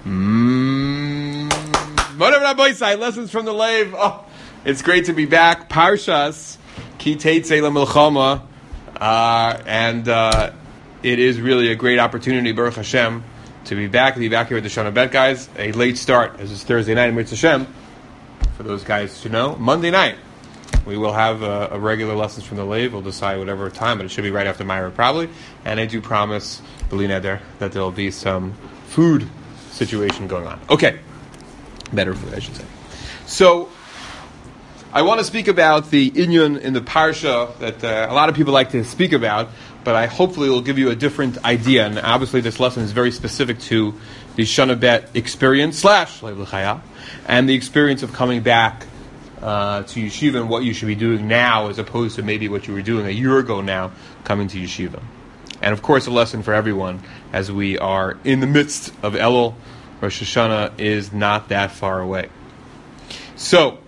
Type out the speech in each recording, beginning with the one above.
Lessons from the Lev. Oh, it's great to be back. Parshas Ki Teitzei LaMilchama, and it is really a great opportunity, Baruch Hashem, to be back here at the Shana Bet, guys. A late start, as it's Thursday night in Mitzvah Hashem. For those guys to know, Monday night we will have a regular lessons from the Lev. We'll decide whatever time, but it should be right after Myra probably. And I do promise, Belina there, that there will be some food situation going on. Okay. Better food, I should say. So, I want to speak about the inyan in the parsha that a lot of people like to speak about, but I hopefully will give you a different idea. And obviously, this lesson is very specific to the Shana Bet experience / Lev L'Chaya, and the experience of coming back to yeshiva and what you should be doing now, as opposed to maybe what you were doing a year ago now, coming to yeshiva. And of course, a lesson for everyone as we are in the midst of Elul. Rosh Hashanah is not that far away. So,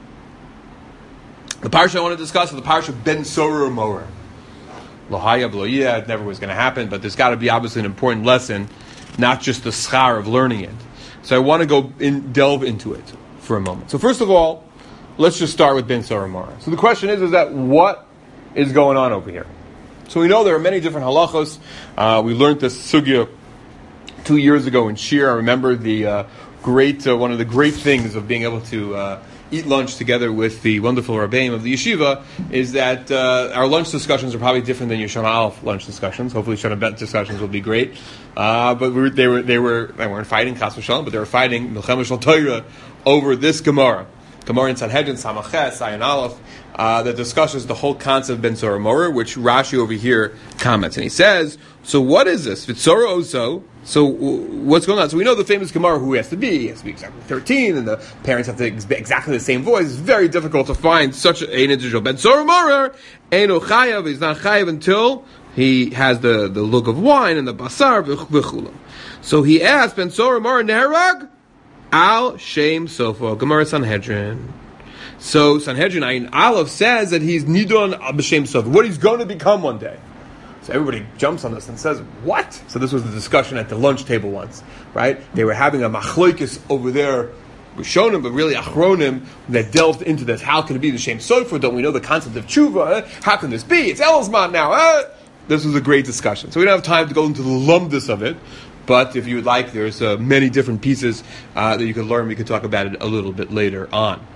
the parsha I want to discuss is the parsha Ben Sorah Morer. Lohaya B'loyeh, it never was going to happen, but there's got to be obviously an important lesson, not just the schar of learning it. So I want to delve into it for a moment. So first of all, let's just start with Ben Sorah Morer. So the question is that what is going on over here? So we know there are many different halachos. We learned this sugya 2 years ago in Shir. I remember the one of the great things of being able to eat lunch together with the wonderful Rabbeim of the yeshiva is that our lunch discussions are probably different than your Shana Aleph lunch discussions. Hopefully, Shana Bet discussions will be great. But they weren't fighting Chas v'Shalom, but they were fighting Milchama Shel Torah over this Gemara. Gemara in Sanhedrin Samaches Ayin Aleph that discusses the whole concept of Ben Sorah Morer, which Rashi over here comments, and he says, "So what is this? Vitzora Oso." So what's going on? So we know the famous Gemara, who has to be? He has to be exactly 13, and the parents have to be exactly the same voice. It's very difficult to find such an individual. Ben Sorah Morer, Eino Chayav, he's not Chayav until he has the look of wine and the basar v'chulam. So he asked, Ben Sorah Morer Neharag Al Shem Sofo, Gemara Sanhedrin. So Sanhedrin Ayin Aleph says that he's Nidon B'Shem Sofo, what he's going to become one day. So everybody jumps on this and says, what? So this was the discussion at the lunch table once, right? They were having a machloikis over there, Rishonim, but really Achronim, that delved into this. How can it be the Shem Sofer? Don't we know the concept of tshuva? How can this be? It's Elzman now. This was a great discussion. So we don't have time to go into the lumdus of it, but if you would like, there's many different pieces that you can learn. We could talk about it a little bit later on.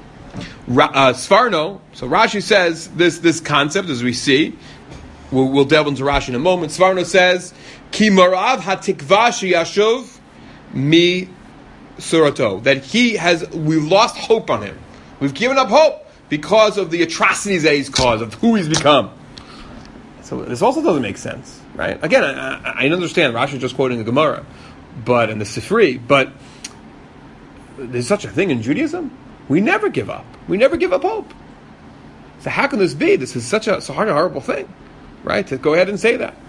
Sfarno, so Rashi says this concept, as we see, we'll delve into Rashi in a moment. Svarno says, Ki marav hatikva sheyashuv mi surato. That we've lost hope on him. We've given up hope because of the atrocities that he's caused, of who he's become. So this also doesn't make sense, right? Again, I understand Rashi is just quoting the Gemara, and the Sifri, but there's such a thing in Judaism. We never give up. We never give up hope. So how can this be? This is such a horrible thing. Right? To go ahead and say that.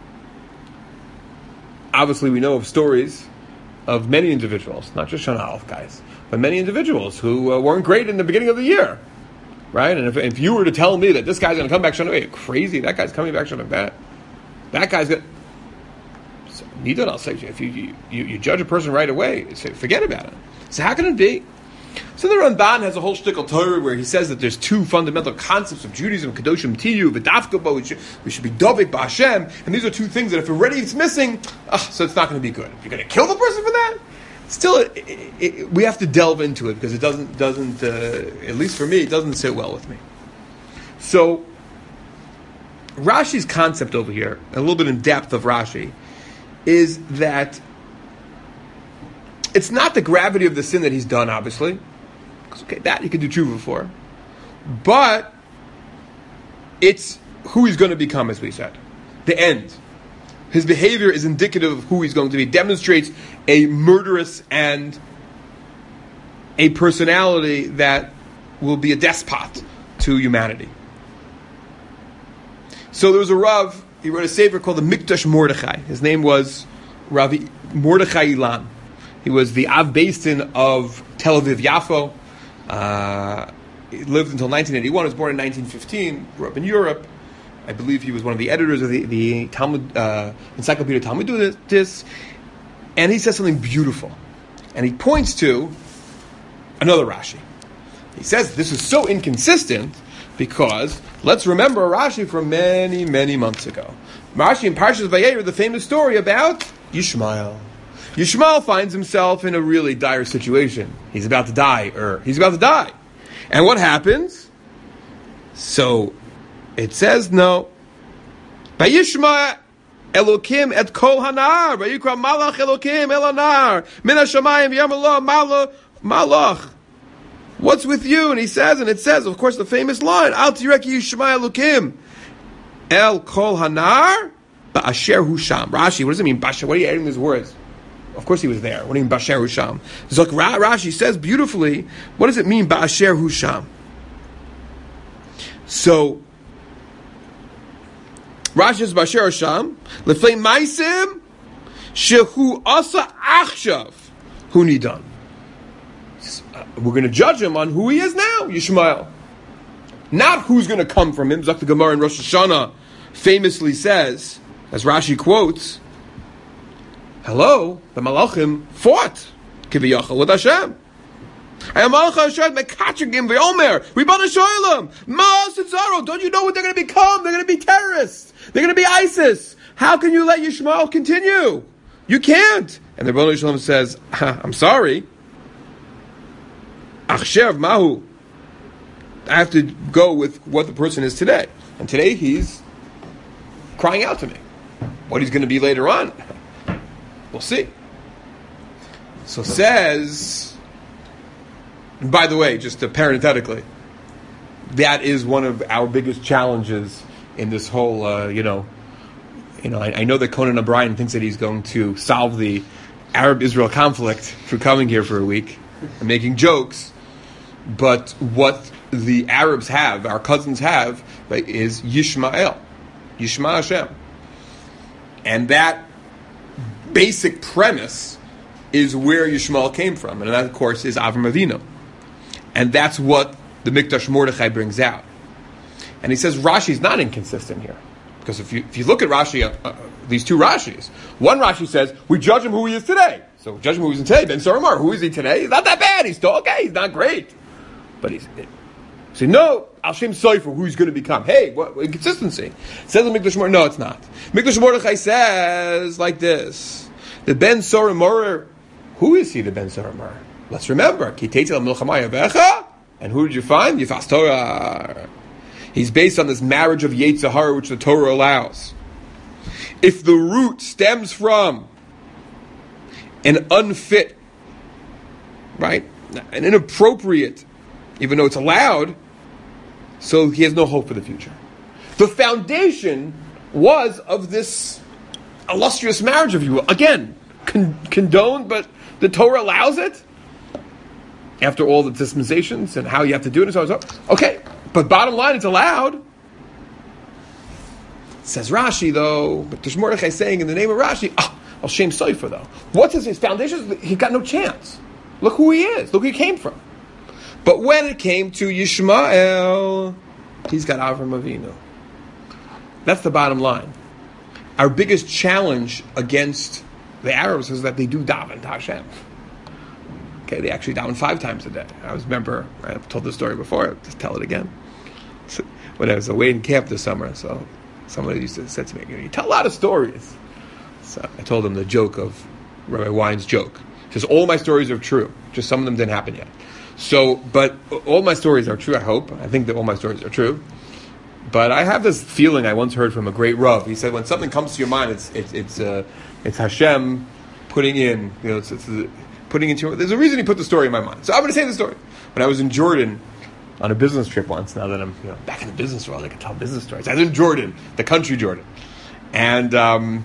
Obviously, we know of stories of many individuals, not just Shana Aleph guys, but many individuals who weren't great in the beginning of the year. Right? And if you were to tell me that this guy's going to come back Shana Bet, crazy, that guy's coming back Shana Bet. That guy's going to... So, Nidon, I'll say, if you judge a person right away, say, forget about it. So how can it be? So the Ramban has a whole shtickle Torah where he says that there's two fundamental concepts of Judaism, Kedoshim Tiyu, V'dafka, we should be Dovik B'Hashem, and these are two things that if already it's missing, so it's not going to be good. If you're going to kill the person for that, still, we have to delve into it because it doesn't at least for me, it doesn't sit well with me. So Rashi's concept over here, a little bit in depth of Rashi, is that it's not the gravity of the sin that he's done, obviously. Okay, that he could do tshuva for. But it's who he's going to become, as we said. The end. His behavior is indicative of who he's going to be. It demonstrates a murderous and a personality that will be a despot to humanity. So there was a Rav, he wrote a sefer called the Mikdash Mordechai. His name was Rav Mordechai Ilan. He was the Av Beis Din of Tel Aviv Yafo. He lived until 1981. He was born in 1915. Grew up in Europe. I believe he was one of the editors of the Talmud Encyclopedia Talmudis. And he says something beautiful. And he points to another Rashi. He says this is so inconsistent because let's remember Rashi from many, many months ago. Rashi in Parshas Vayera, the famous story about Yishmael. Yishmael finds himself in a really dire situation. He's about to die, And what happens? So it says no. Vayishma Elokim et kol hanar. Vayikra malach Elokim el hanar. Min hashamayim yamallah malach. What's with you? And he says, and it says, of course, the famous line, Al tireki Yishma Elokim el kol hanar ba'asher hu sham. Rashi, what does it mean? Ba'asher, what are you adding these words? Of course he was there. What do you mean ba'asher hu sham? So Rashi says beautifully, what does it mean ba'asher hu sham? So Rashi says ba'asher hu sham lefei maisim shehu asa achshav hu nidan. We're going to judge him on who he is now, Yishmael. Not who's going to come from him. Zakh Gemara in Rosh Hashanah famously says, as Rashi quotes, hello, the Malachim fought Kiviyachal with Hashem. Don't you know what they're going to become? They're going to be terrorists. They're going to be ISIS. How can you let Yishmael continue? You can't. And the Rebbeinu Shalom says, I'm sorry. Achshev Mahu. I have to go with what the person is today. And today he's crying out to me. What he's going to be later on, we'll see. So says, and by the way, just parenthetically, that is one of our biggest challenges in this whole, I know that Conan O'Brien thinks that he's going to solve the Arab-Israel conflict through coming here for a week and making jokes. But what the Arabs have, our cousins have, is Yishmael. Yishma Hashem. And that basic premise is where Yishmael came from. And that, of course, is Avram Avinu. And that's what the Mikdash Mordechai brings out. And he says Rashi's not inconsistent here. Because if you look at Rashi, these two Rashis, one Rashi says, we judge him who he is today. So judge him who he is today. Ben Saramar, who is he today? He's not that bad. He's still okay. He's not great. But he's... So no, Al Shem Sofer, who he's going to become. Hey, what inconsistency? Says the Mikdash Mordechai. No, it's not. Mikdash Mordechai says like this: the Ben Soramar. Who is he? The Ben Soramar. Let's remember. And who did you find? Yifas Torah. He's based on this marriage of Yetzer Hara, which the Torah allows. If the root stems from an unfit, right, an inappropriate, even though it's allowed, so he has no hope for the future. The foundation was of this illustrious marriage, if you will. Again, condoned, but the Torah allows it. After all the dispensations and how you have to do it and so on and so on. Okay, but bottom line, it's allowed. Says Rashi, though, but Mikdash Mordechai is saying in the name of Rashi, Al Shem Sofer, though. What's his foundation? He got no chance. Look who he is. Look where he came from. But when it came to Yishmael, he's got Avram Avinu. That's the bottom line. Our biggest challenge against the Arabs is that they do daven to Hashem. Okay, they actually daven 5 times a day. I've told this story before, I'll just tell it again. So, when I was away in camp this summer, so somebody used to say to me, you tell a lot of stories. So I told him the joke of Rabbi Wine's joke. He says, all my stories are true, just some of them didn't happen yet. So, but all my stories are true, I hope. I think that all my stories are true. But I have this feeling I once heard from a great Rav. He said, when something comes to your mind, it's Hashem putting in, it's putting into your... There's a reason he put the story in my mind. So I'm going to say the story. When I was in Jordan on a business trip once, now that I'm back in the business world, I can tell business stories. I was in Jordan, the country Jordan. And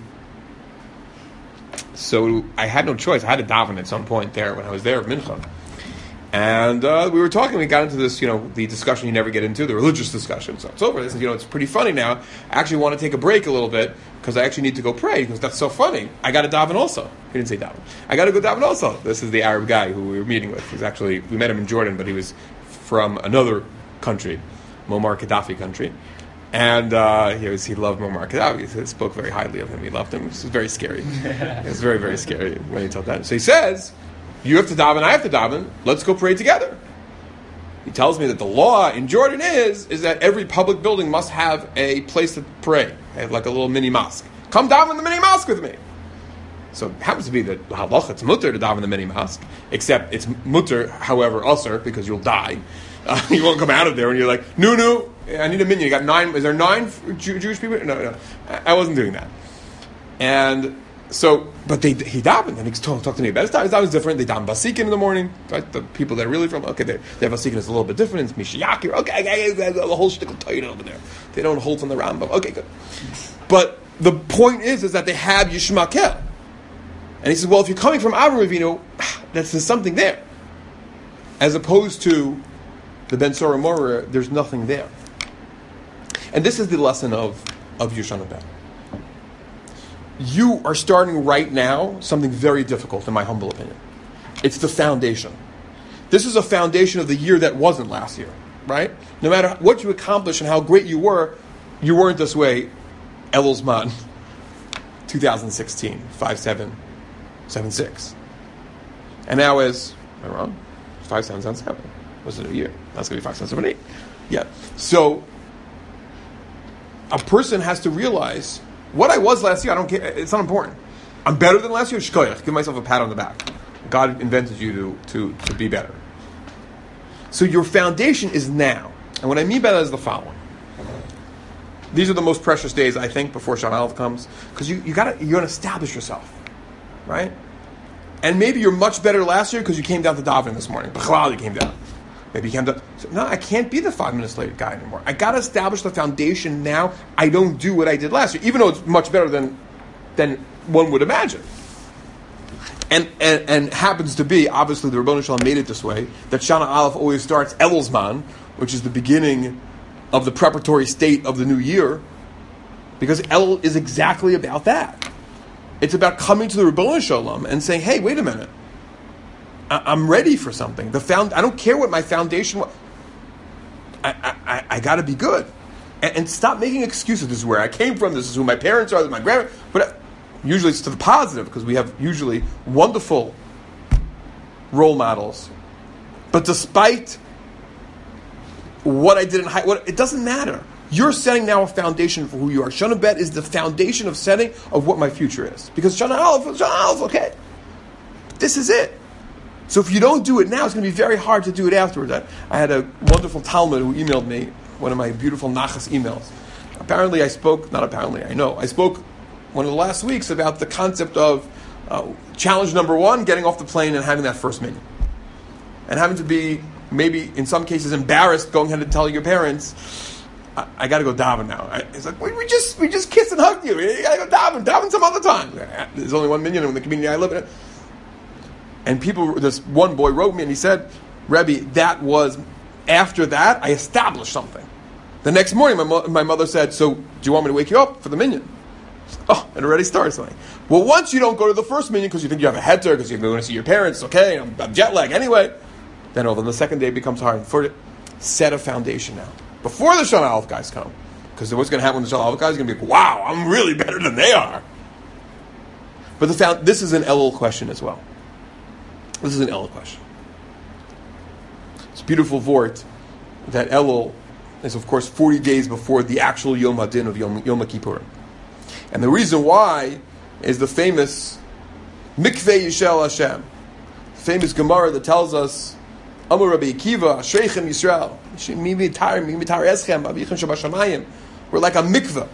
so I had no choice. I had to daven at some point there when I was there at Mincha. And we were talking, we got into this, the discussion you never get into, the religious discussion. So it's over. They said, it's pretty funny now. I actually want to take a break a little bit because I actually need to go pray because that's so funny. I got to daven also. He didn't say daven. I got to go daven also. This is the Arab guy who we were meeting with. We met him in Jordan, but he was from another country, Muammar Gaddafi country. And he loved Muammar Gaddafi. He spoke very highly of him. He loved him. It was very scary. It was very, very scary when he told that. So he says, you have to daven, I have to daven. Let's go pray together. He tells me that the law in Jordan is that every public building must have a place to pray. They have like a little mini mosque. Come daven in the mini mosque with me. So it happens to be that halacha, it's mutter to daven in the mini mosque, except it's mutter, however, usher, because you'll die. You won't come out of there and you're like, no, I need a minyan. You got 9, is there 9 Jewish people? No. I wasn't doing that. And so, but he davened, and he talked to me about it. That was different. They daven Basikin in the morning. Right? The people that are really from, they have Basikin is a little bit different. It's Mishiyakir. Okay, the whole shtickle tight over there. They don't hold from the Rambam. Okay, good. But the point is that they have Yishmakel. And he says, well, if you're coming from Avraham Avinu, there's something there. As opposed to the Ben Sora Morah, there's nothing there. And this is the lesson of Yeshana Ben. You are starting right now something very difficult, in my humble opinion. It's the foundation. This is a foundation of the year that wasn't last year, right? No matter what you accomplished and how great you weren't this way. Elul Zman, 2016, 5776. And now is, am I wrong? 5777. Was it a year? That's going to be 5778. Yeah. So, a person has to realize, what I was last year, I don't care, it's not important. I'm better than last year, shkoyach, give myself a pat on the back. God invented you to be better. So your foundation is now. And what I mean by that is the following. These are the most precious days, I think, before Shana Aleph comes, because you're going to establish yourself, right? And maybe you're much better last year because you came down to daven this morning. B'chalal, you came down. Maybe you came down. So, no, I can't be the 5 minutes late guy anymore. I got to establish the foundation now. I don't do what I did last year, even though it's much better than one would imagine. And happens to be, obviously, the Rebbeinu Shalom made it this way, that Shana Aleph always starts Elul Zman, which is the beginning of the preparatory state of the new year, because Elul is exactly about that. It's about coming to the Rebbeinu Shalom and saying, hey, wait a minute. I'm ready for something. I don't care what my foundation was. I got to be good. And stop making excuses. This is where I came from. This is who my parents are. This is my grandma. But usually it's to the positive, because we have usually wonderful role models. But despite what I did in it doesn't matter. You're setting now a foundation for who you are. Shana Bet is the foundation of setting of what my future is. Because Shana Aleph, okay. But this is it. So if you don't do it now, it's going to be very hard to do it afterwards. I had a wonderful Talmud who emailed me one of my beautiful Nachas emails. I spoke one of the last weeks about the concept of challenge number 1, getting off the plane and having that first minyan. And having to be, maybe in some cases, embarrassed going ahead and telling your parents, I got to go daven now. It's like, we just kissed and hugged you. You got to go daven some other time. There's only 1 minyan in the community I live in. And this one boy wrote me and he said, Rebbe, that was, after that, I established something. The next morning, my mother said, so, do you want me to wake you up for the minyan? Oh, it already started something. Well, once you don't go to the first minyan because you think you have a heter, because you're going to see your parents, okay, I'm jet lag anyway, then the second day becomes hard. Set a foundation now. Before the Shana Aleph guys come. Because what's going to happen when the Shana Aleph guys are going to be like, wow, I'm really better than they are. But this is an Elul question as well. This is an Elul question. It's a beautiful vort that Elul is, of course, 40 days before the actual Yom HaDin of Yom Kippurim. And the reason why is the famous Mikveh Yishel Hashem, the famous Gemara that tells us, Amar Rabbi Akiva, Ashreichem Yisrael, we're like a mikveh.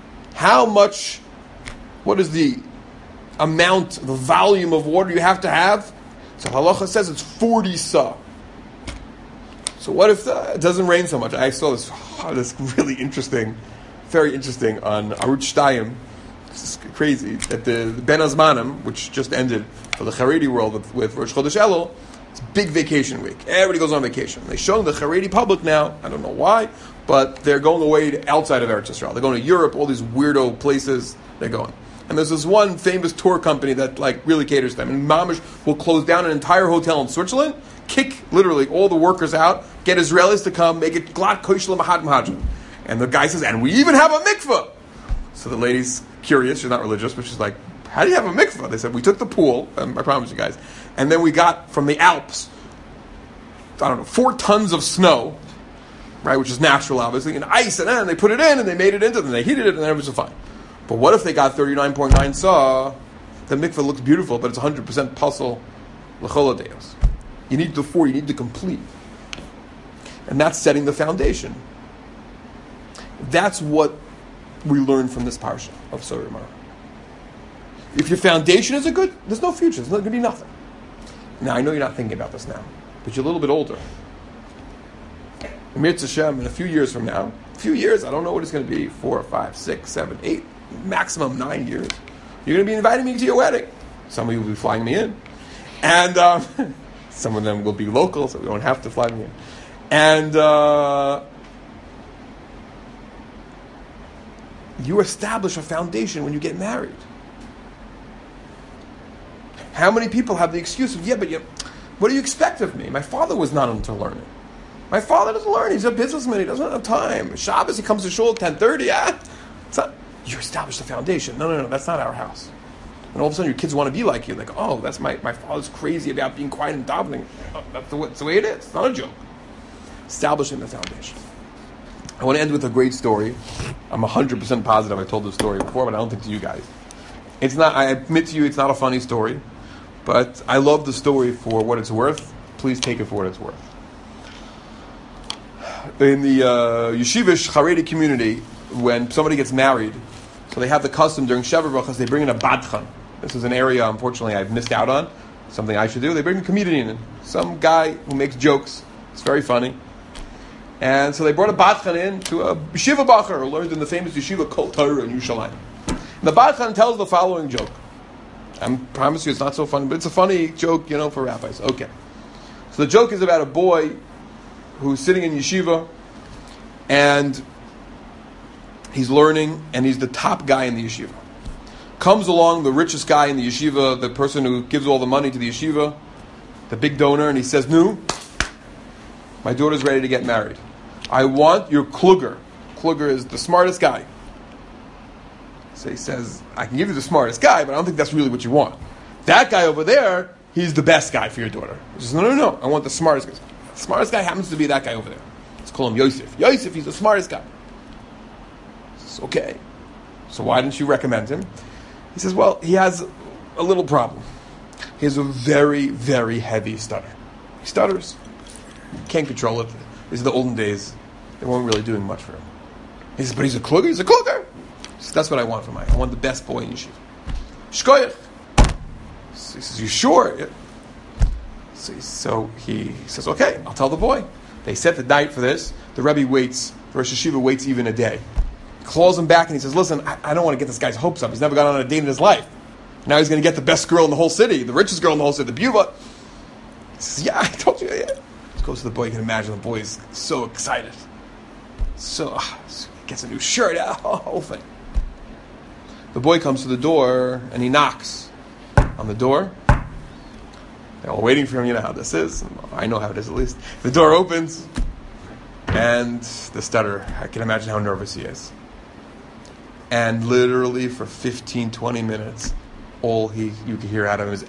What is the amount, the volume of water you have to have? So halacha says it's 40 sa. So what if it doesn't rain so much? I saw this really interesting, very interesting on Arutz Shtayim. This is crazy. At the Ben Azmanim, which just ended for the Haredi world with Rosh Chodesh Elul, it's a big vacation week. Everybody goes on vacation. They're showing the Haredi public now, I don't know why, but they're going away outside of Eretz Yisrael. They're going to Europe, all these weirdo places they're going. And there's this one famous tour company that really caters to them. And Mamish will close down an entire hotel in Switzerland, kick literally all the workers out, get Israelis to come, make it glat koshel mahat mahajim. And the guy says, and we even have a mikveh. So the lady's curious, she's not religious, but she's like, how do you have a mikveh? They said, we took the pool, I promise you guys, and then we got from the Alps, 4 tons of snow, right, which is natural, obviously, and ice, and then they put it in, and they made it into them, and they heated it, and everything was fine. But what if they got 39.9 saw? The mikveh looks beautiful, but it's 100% puzzle l'chol hadeos. You need the 4, you need the complete. And that's setting the foundation. That's what we learn from this parsha of Sorah U'Mara. If your foundation isn't good, there's no future. There's going to be nothing. Now, I know you're not thinking about this now, but you're a little bit older. Mirz Hashem, in a few years from now, I don't know what it's going to be, 4, 5, 6, 7, 8, maximum 9 years. You're going to be inviting me to your wedding. Some of you will be flying me in. And some of them will be local, so we don't have to fly me in. And you establish a foundation when you get married. How many people have the excuse of, but what do you expect of me? My father was not into learning. My father doesn't learn. He's a businessman. He doesn't have time. Shabbos, he comes to shul at 10:30. It's not. You establish the foundation. No. That's not our house. And all of a sudden, your kids want to be like you. Like, oh, that's my father's crazy about being quiet and davening. Oh, that's the way it is. It's not a joke. Establishing the foundation. I want to end with a great story. I'm 100% positive I told this story before, but I don't think to you guys. It's not. I admit to you, it's not a funny story, but I love the story for what it's worth. Please take it for what it's worth. In the yeshivish Haredi community, when somebody gets married, so they have the custom during Sheva Brachas, they bring in a badchan. This is an area, unfortunately, I've missed out on. Something I should do. They bring a comedian in. Some guy who makes jokes. It's very funny. And so they brought a badchan in to a yeshiva bacher who learned in the famous yeshiva Kol Torah in Yerushalayim. And the badchan tells the following joke. I promise you it's not so funny, but it's a funny joke, for rabbis. Okay. So the joke is about a boy who's sitting in yeshiva, and he's learning, and he's the top guy in the yeshiva. Comes along the richest guy in the yeshiva, the person who gives all the money to the yeshiva, the big donor, and he says, "No, my daughter's ready to get married. I want your kluger." Kluger is the smartest guy. So he says, "I can give you the smartest guy, but I don't think that's really what you want. That guy over there, he's the best guy for your daughter." He says, No, I want the smartest guy. The smartest guy happens to be that guy over there. Let's call him Yosef. Yosef, he's the smartest guy. He says, "Okay, so why didn't you recommend him?" He says, "Well, he has a little problem. He has a very, very heavy stutter. He stutters. Can't control it. These are the olden days. They weren't really doing much for him." He says, "But he's a kluger. He's a kluger." He says, "That's what I want for mine. I want the best boy in yeshiva." Shkoyach. So he says, "You sure?" Yeah. So he says, "Okay, I'll tell the boy." They set the night for this. The Rebbe waits. The Rosh Hashiva waits even a day. He calls him back and he says, "Listen, I don't want to get this guy's hopes up. He's never gone on a date in his life. Now he's going to get the best girl in the whole city, the richest girl in the whole city, the beautiful." He says, "Yeah, I told you." Yeah. He goes to the boy. You can imagine the boy is so excited. So he gets a new shirt out, the whole thing. The boy comes to the door and he knocks on the door. They're all waiting for him. You know how this is. I know how it is at least. The door opens and the stutter. I can imagine how nervous he is. And literally for 15, 20 minutes, all you can hear out of him is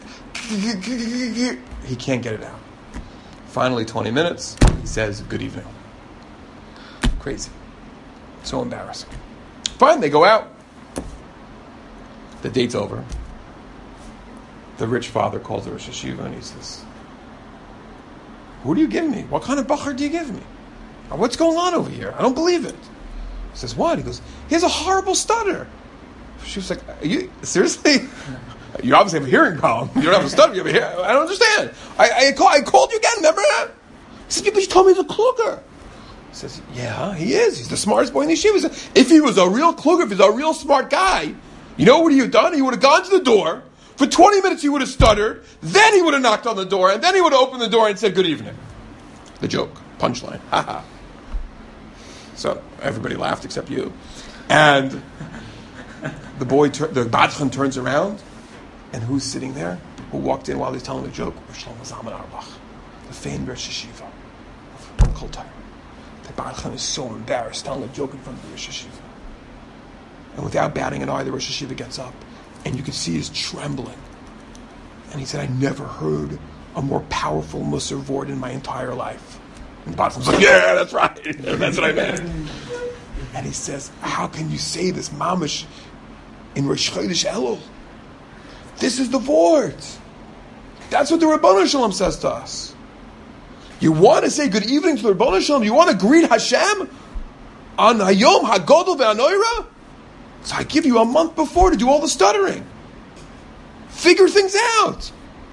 he can't get it out. Finally, 20 minutes, he says, "Good evening." Crazy. So embarrassing. Fine, they go out. The date's over. The rich father calls the Rosh Hashiva and he says, "Who do you give me? What kind of bacher do you give me? What's going on over here? I don't believe it." He says, "What?" He goes, "He has a horrible stutter." She was like, "Are you seriously? You obviously have a hearing problem. You don't have a stutter. You have a hearing. I don't understand. I called you again, remember?" He said, "Yeah, but you told me he's a kluger." He says, "Yeah, he is. He's the smartest boy in the yeshiva." If he was a real kluger, if he's a real smart guy, you know what he would have done? He would have gone to the door. For 20 minutes he would have stuttered, then he would have knocked on the door, and then he would have opened the door and said, 'Good evening.'" The joke. Punchline. Ha. So everybody laughed except you. And the badchan turns around, and who's sitting there? Who walked in while he's telling the joke? Shlomo Zalman Auerbach, the famed Rosh Hashiva of Kol Torah, the Baal Chaim is so embarrassed, telling a joke in front of the Rosh Hashiva. And without batting an eye, the Rosh Hashiva gets up, and you can see he's trembling. And he said, I never heard a more powerful Musar Vord in my entire life. And the Baal Chaim's like, yeah, that's right. That's what I meant. And he says, how can you say this, mamish, in Rosh Chodesh Elul? This is the Vord. That's what the Ribono Shalom says to us. You want to say good evening to the Ribono Shalom? You want to greet Hashem on Hayom HaGodol VeHaNoira? So I give you a month before to do all the stuttering. Figure things out.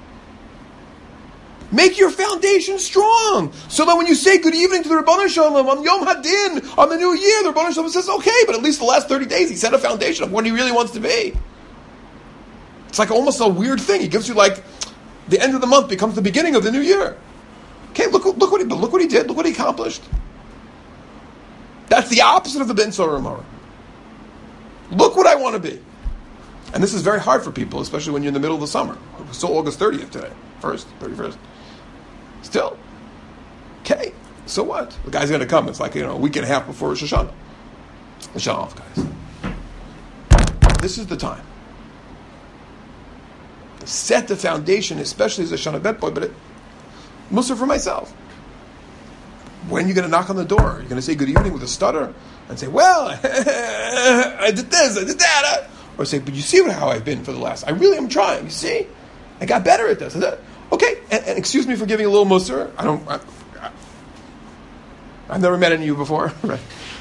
Make your foundation strong. So that when you say good evening to the Ribono Shalom on Yom Hadin, on the new year, the Ribono Shalom says, okay, but at least the last 30 days he set a foundation of what he really wants to be. It's like almost a weird thing. He gives you like, the end of the month becomes the beginning of the new year. Okay, look what he did. Look what he accomplished. That's the opposite of the Ben Sorah Amora. Look what I want to be. And this is very hard for people, especially when you're in the middle of the summer. It's still August 30th today. 31st. Still. Okay, so what? The guy's going to come. It's like, a week and a half before Rosh Hashanah. Hashanah off, guys. This is the time. Set the foundation, especially as a Shana Bet boy, but Musar for myself. When you're going to knock on the door, you're going to say good evening with a stutter and say, well, I did this, I did that. Or say, but you see how I've been for the last, I really am trying, you see? I got better at this. Okay, and excuse me for giving a little Musar. I've never met any of you before. Right.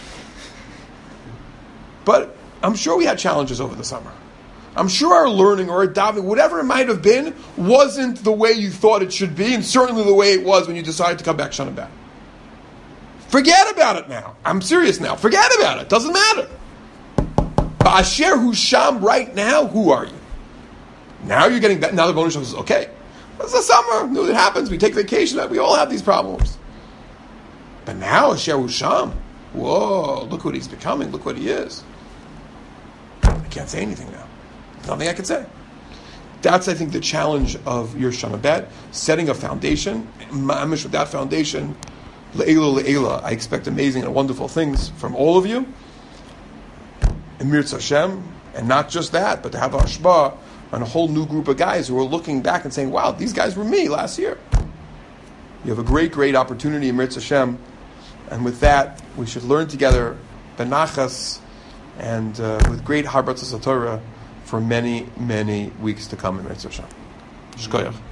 But I'm sure we had challenges over the summer. I'm sure our learning or our davening, whatever it might have been, wasn't the way you thought it should be, and certainly the way it was when you decided to come back Shana Bet. Forget about it now. I'm serious now. Forget about it. Doesn't matter. Ba'asher hu sham right now, who are you? Now you're getting that. Now the bonus says, okay, it's the summer. It happens. We take vacation. We all have these problems. But now, Asher hu sham, whoa, look what he's becoming. Look what he is. I can't say anything now. Nothing I can say. That's, I think, the challenge of your Shana Bet, setting a foundation. Mamish with that foundation, le'ela, I expect amazing and wonderful things from all of you. Emir Hashem, and not just that, but to have a hashba on a whole new group of guys who are looking back and saying, wow, these guys were me last year. You have a great, great opportunity, Emir Hashem, and with that, we should learn together benachas and with great harbatzas Torah for many, many weeks to come in Mitzvah Hashem. Shkoyach.